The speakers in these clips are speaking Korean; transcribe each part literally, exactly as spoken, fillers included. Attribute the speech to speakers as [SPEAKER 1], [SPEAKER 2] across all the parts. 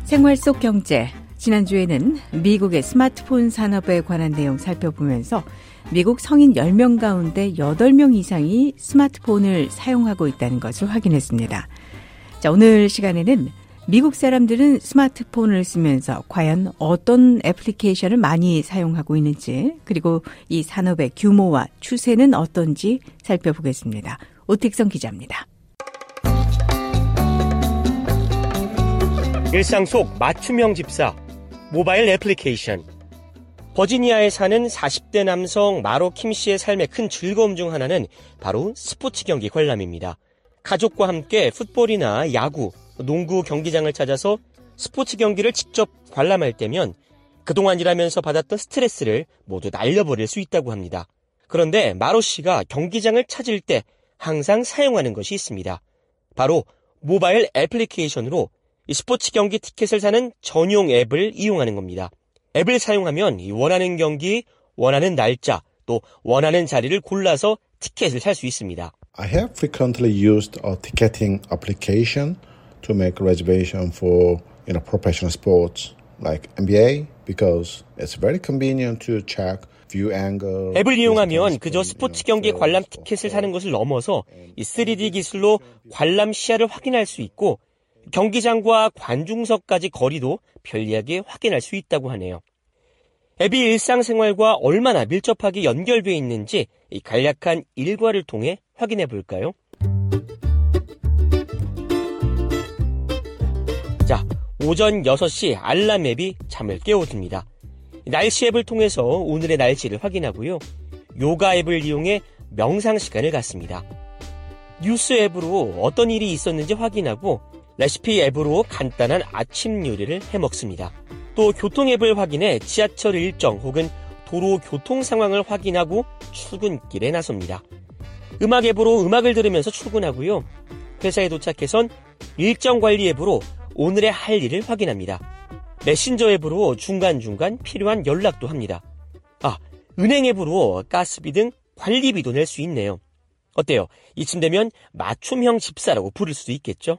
[SPEAKER 1] 생활 속 경제, 지난주에는 미국의 스마트폰 산업에 관한 내용 살펴보면서 미국 성인 열 명 가운데 여덟 명 이상이 스마트폰을 사용하고 있다는 것을 확인했습니다. 자, 오늘 시간에는 미국 사람들은 스마트폰을 쓰면서 과연 어떤 애플리케이션을 많이 사용하고 있는지, 그리고 이 산업의 규모와 추세는 어떤지 살펴보겠습니다. 오택성 기자입니다.
[SPEAKER 2] 일상 속 맞춤형 집사, 모바일 애플리케이션. 버지니아에 사는 사십 대 남성 마로 킴 씨의 삶의 큰 즐거움 중 하나는 바로 스포츠 경기 관람입니다. 가족과 함께 풋볼이나 야구, 농구 경기장을 찾아서 스포츠 경기를 직접 관람할 때면 그동안 일하면서 받았던 스트레스를 모두 날려버릴 수 있다고 합니다. 그런데 마로 씨가 경기장을 찾을 때 항상 사용하는 것이 있습니다. 바로 모바일 애플리케이션으로 이 스포츠 경기 티켓을 사는 전용 앱을 이용하는 겁니다. 앱을 사용하면 원하는 경기, 원하는 날짜, 또 원하는 자리를 골라서 티켓을 살 수 있습니다.
[SPEAKER 3] I have frequently used a ticketing application to make reservation for, you know, professional sports like 엔 비 에이 because it's very convenient to check view angle.
[SPEAKER 2] 앱을 이용하면 그저 스포츠 경기 관람 티켓을 사는 것을 넘어서 이 쓰리디 기술로 관람 시야를 확인할 수 있고 경기장과 관중석까지 거리도 편리하게 확인할 수 있다고 하네요. 앱이 일상생활과 얼마나 밀접하게 연결되어 있는지 이 간략한 일과를 통해 확인해 볼까요? 자, 오전 여섯 시 알람 앱이 잠을 깨워줍니다. 날씨 앱을 통해서 오늘의 날씨를 확인하고요. 요가 앱을 이용해 명상 시간을 갖습니다. 뉴스 앱으로 어떤 일이 있었는지 확인하고 레시피 앱으로 간단한 아침 요리를 해먹습니다. 또 교통 앱을 확인해 지하철 일정 혹은 도로 교통 상황을 확인하고 출근길에 나섭니다. 음악 앱으로 음악을 들으면서 출근하고요. 회사에 도착해선 일정 관리 앱으로 오늘의 할 일을 확인합니다. 메신저 앱으로 중간중간 필요한 연락도 합니다. 아, 은행 앱으로 가스비 등 관리비도 낼 수 있네요. 어때요? 이쯤 되면 맞춤형 집사라고 부를 수도 있겠죠?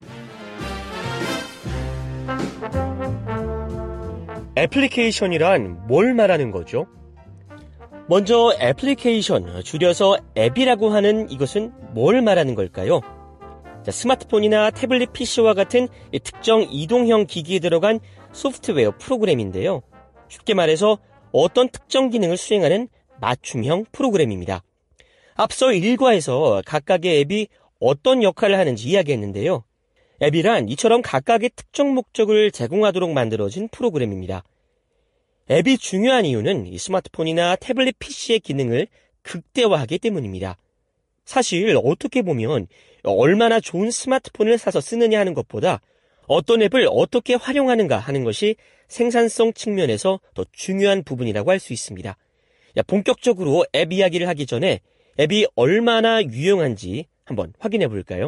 [SPEAKER 2] 애플리케이션이란 뭘 말하는 거죠? 먼저 애플리케이션, 줄여서 앱이라고 하는 이것은 뭘 말하는 걸까요? 자, 스마트폰이나 태블릿 피시와 같은 특정 이동형 기기에 들어간 소프트웨어 프로그램인데요. 쉽게 말해서 어떤 특정 기능을 수행하는 맞춤형 프로그램입니다. 앞서 일과에서 각각의 앱이 어떤 역할을 하는지 이야기했는데요. 앱이란 이처럼 각각의 특정 목적을 제공하도록 만들어진 프로그램입니다. 앱이 중요한 이유는 이 스마트폰이나 태블릿 피시의 기능을 극대화하기 때문입니다. 사실 어떻게 보면 얼마나 좋은 스마트폰을 사서 쓰느냐 하는 것보다 어떤 앱을 어떻게 활용하는가 하는 것이 생산성 측면에서 더 중요한 부분이라고 할 수 있습니다. 본격적으로 앱 이야기를 하기 전에 앱이 얼마나 유용한지 한번 확인해 볼까요?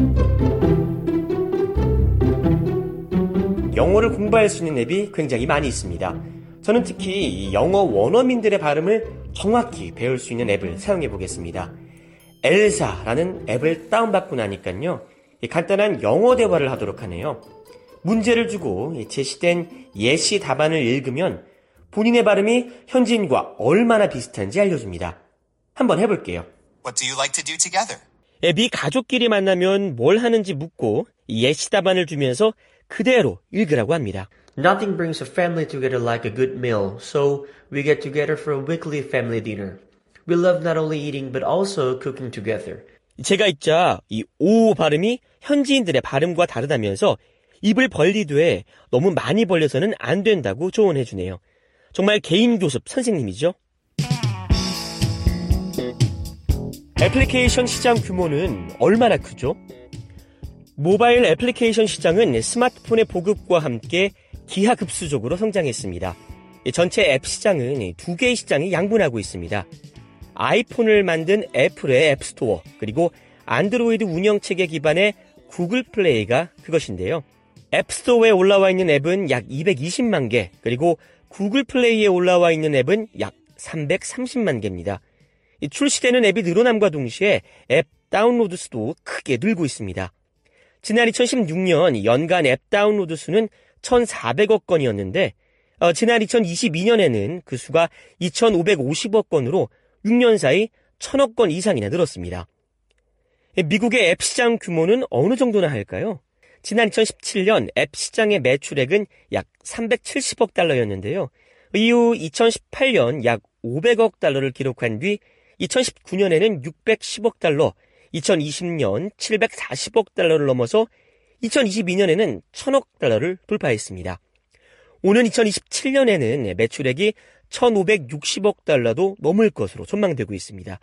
[SPEAKER 2] 영어를 공부할 수 있는 앱이 굉장히 많이 있습니다. 저는 특히 영어 원어민들의 발음을 정확히 배울 수 있는 앱을 사용해 보겠습니다. 엘사라는 앱을 다운받고 나니까요, 간단한 영어 대화를 하도록 하네요. 문제를 주고 제시된 예시 답안을 읽으면 본인의 발음이 현지인과 얼마나 비슷한지 알려줍니다. 한번 해볼게요.
[SPEAKER 4] What do you like to do together?
[SPEAKER 2] 앱이 가족끼리 만나면 뭘 하는지 묻고 예시 답안을 주면서 그대로 읽으라고 합니다.
[SPEAKER 5] Nothing brings a family together like a good meal, so we get together for a weekly family dinner. We love not only eating but also cooking together.
[SPEAKER 2] 제가 읽자 이 오 발음이 현지인들의 발음과 다르다면서 입을 벌리되 너무 많이 벌려서는 안 된다고 조언해 주네요. 정말 개인 교습 선생님이죠. 애플리케이션 시장 규모는 얼마나 크죠? 모바일 애플리케이션 시장은 스마트폰의 보급과 함께 기하급수적으로 성장했습니다. 전체 앱 시장은 두 개의 시장이 양분하고 있습니다. 아이폰을 만든 애플의 앱스토어, 그리고 안드로이드 운영체계 기반의 구글 플레이가 그것인데요. 앱스토어에 올라와 있는 앱은 약 이백이십만 개, 그리고 구글 플레이에 올라와 있는 앱은 약 삼백삼십만 개입니다. 출시되는 앱이 늘어남과 동시에 앱 다운로드 수도 크게 늘고 있습니다. 지난 이천십육 년 연간 앱 다운로드 수는 천사백억 건이었는데 어, 지난 이천이십이 년에는 그 수가 이천오백오십억 건으로 육 년 사이 천억 건 이상이나 늘었습니다. 미국의 앱 시장 규모는 어느 정도나 할까요? 지난 이천십칠 년 앱 시장의 매출액은 약 삼백칠십억 달러였는데요. 이후 이천십팔 년 약 오백억 달러를 기록한 뒤 이천십구 년에는 육백십억 달러, 이천이십 년 칠백사십억 달러를 넘어서 이천이십이 년에는 천억 달러를 돌파했습니다. 오는 이천이십칠 년에는 매출액이 천오백육십억 달러도 넘을 것으로 전망되고 있습니다.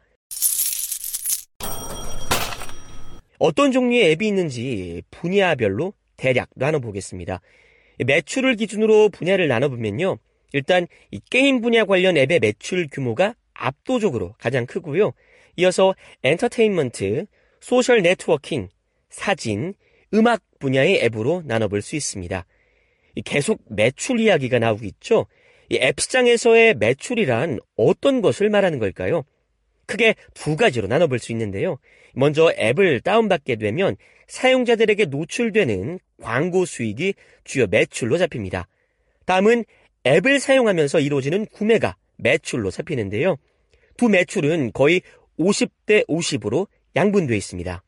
[SPEAKER 2] 어떤 종류의 앱이 있는지 분야별로 대략 나눠보겠습니다. 매출을 기준으로 분야를 나눠보면요. 일단 이 게임 분야 관련 앱의 매출 규모가 압도적으로 가장 크고요. 이어서 엔터테인먼트, 소셜 네트워킹, 사진, 음악 분야의 앱으로 나눠볼 수 있습니다. 계속 매출 이야기가 나오고 있죠. 이 앱 시장에서의 매출이란 어떤 것을 말하는 걸까요? 크게 두 가지로 나눠볼 수 있는데요. 먼저 앱을 다운받게 되면 사용자들에게 노출되는 광고 수익이 주요 매출로 잡힙니다. 다음은 앱을 사용하면서 이루어지는 구매가 매출로 잡히는데요. 두 매출은 거의 오십 대 오십으로 양분되어 있습니다.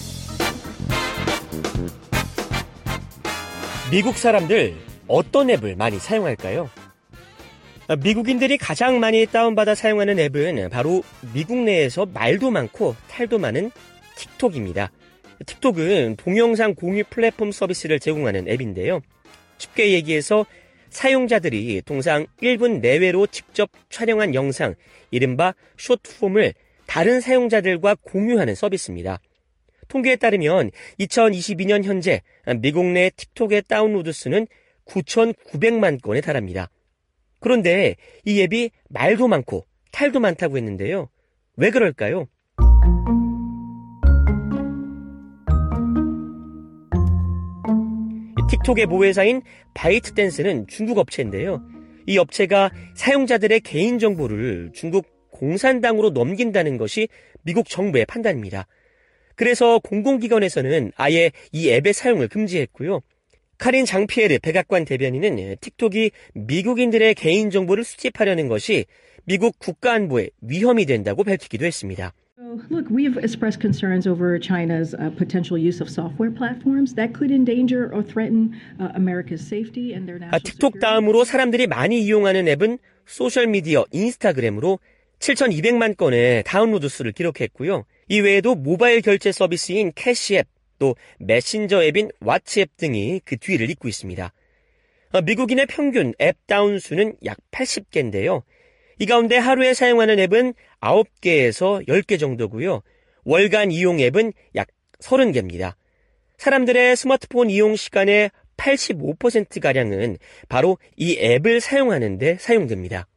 [SPEAKER 2] 미국 사람들 어떤 앱을 많이 사용할까요? 미국인들이 가장 많이 다운받아 사용하는 앱은 바로 미국 내에서 말도 많고 탈도 많은 틱톡입니다. 틱톡은 동영상 공유 플랫폼 서비스를 제공하는 앱인데요. 쉽게 얘기해서 사용자들이 통상 일 분 내외로 직접 촬영한 영상, 이른바 숏폼을 다른 사용자들과 공유하는 서비스입니다. 통계에 따르면 이천이십이 년 현재 미국 내 틱톡의 다운로드 수는 구천구백만 건에 달합니다. 그런데 이 앱이 말도 많고 탈도 많다고 했는데요. 왜 그럴까요? 틱톡의 모회사인 바이트댄스는 중국 업체인데요. 이 업체가 사용자들의 개인정보를 중국 공산당으로 넘긴다는 것이 미국 정부의 판단입니다. 그래서 공공기관에서는 아예 이 앱의 사용을 금지했고요. 카린 장피에르 백악관 대변인은 틱톡이 미국인들의 개인정보를 수집하려는 것이 미국 국가안보에 위험이 된다고 밝히기도 했습니다.
[SPEAKER 6] Look, we have expressed concerns over China's uh, potential use of software platforms that could endanger or threaten uh, America's safety and their national security.
[SPEAKER 2] 틱톡 다음으로 사람들이 많이 이용하는 앱은 소셜미디어 인스타그램으로 칠천이백만 건의 다운로드 수를 기록했고요. 이 외에도 모바일 결제 서비스인 캐시앱, 또 메신저 앱인 왓츠앱 등이 그 뒤를 잇고 있습니다. 미국인의 평균 앱 다운 수는 약 팔십 개인데요. 이 가운데 하루에 사용하는 앱은 아홉 개에서 열 개 정도고요. 월간 이용 앱은 약 서른 개입니다. 사람들의 스마트폰 이용 시간의 팔십오 퍼센트가량은 바로 이 앱을 사용하는 데 사용됩니다.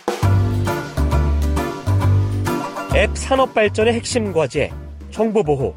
[SPEAKER 2] 앱 산업 발전의 핵심 과제, 정보보호.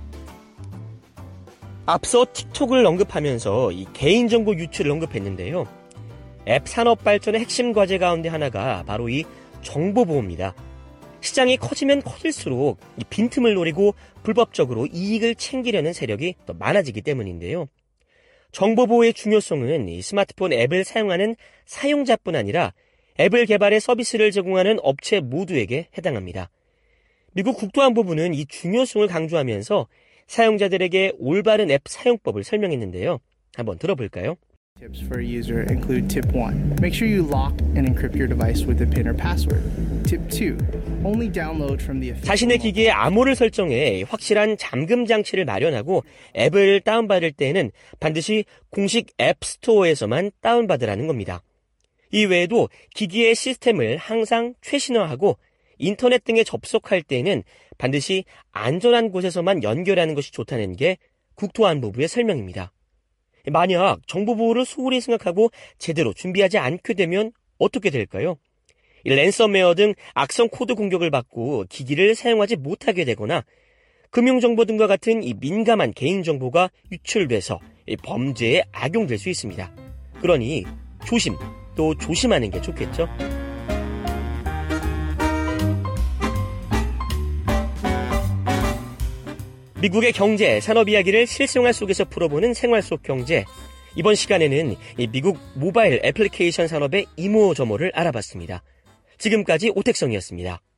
[SPEAKER 2] 앞서 틱톡을 언급하면서 이 개인정보 유출을 언급했는데요. 앱 산업 발전의 핵심 과제 가운데 하나가 바로 이 정보보호입니다. 시장이 커지면 커질수록 이 빈틈을 노리고 불법적으로 이익을 챙기려는 세력이 더 많아지기 때문인데요. 정보보호의 중요성은 이 스마트폰 앱을 사용하는 사용자뿐 아니라 앱을 개발해 서비스를 제공하는 업체 모두에게 해당합니다. 미국 국토안보부는 이 중요성을 강조하면서 사용자들에게 올바른 앱 사용법을 설명했는데요. 한번 들어볼까요?
[SPEAKER 7] Tips for a user include tip one. Make sure you lock and encrypt your device with a PIN or password. Tip two. Only download from the official.
[SPEAKER 2] 자신의 기기에 암호를 설정해 확실한 잠금 장치를 마련하고 앱을 다운받을 때에는 반드시 공식 앱 스토어에서만 다운받으라는 겁니다. 이 외에도 기기의 시스템을 항상 최신화하고 인터넷 등에 접속할 때에는 반드시 안전한 곳에서만 연결하는 것이 좋다는 게 국토안보부의 설명입니다. 만약 정보보호를 소홀히 생각하고 제대로 준비하지 않게 되면 어떻게 될까요? 랜섬웨어 등 악성 코드 공격을 받고 기기를 사용하지 못하게 되거나 금융정보 등과 같은 이 민감한 개인정보가 유출돼서 범죄에 악용될 수 있습니다. 그러니 조심, 또 조심하는 게 좋겠죠? 미국의 경제, 산업 이야기를 실생활 속에서 풀어보는 생활 속 경제. 이번 시간에는 이 미국 모바일 애플리케이션 산업의 이모저모를 알아봤습니다. 지금까지 오택성이었습니다.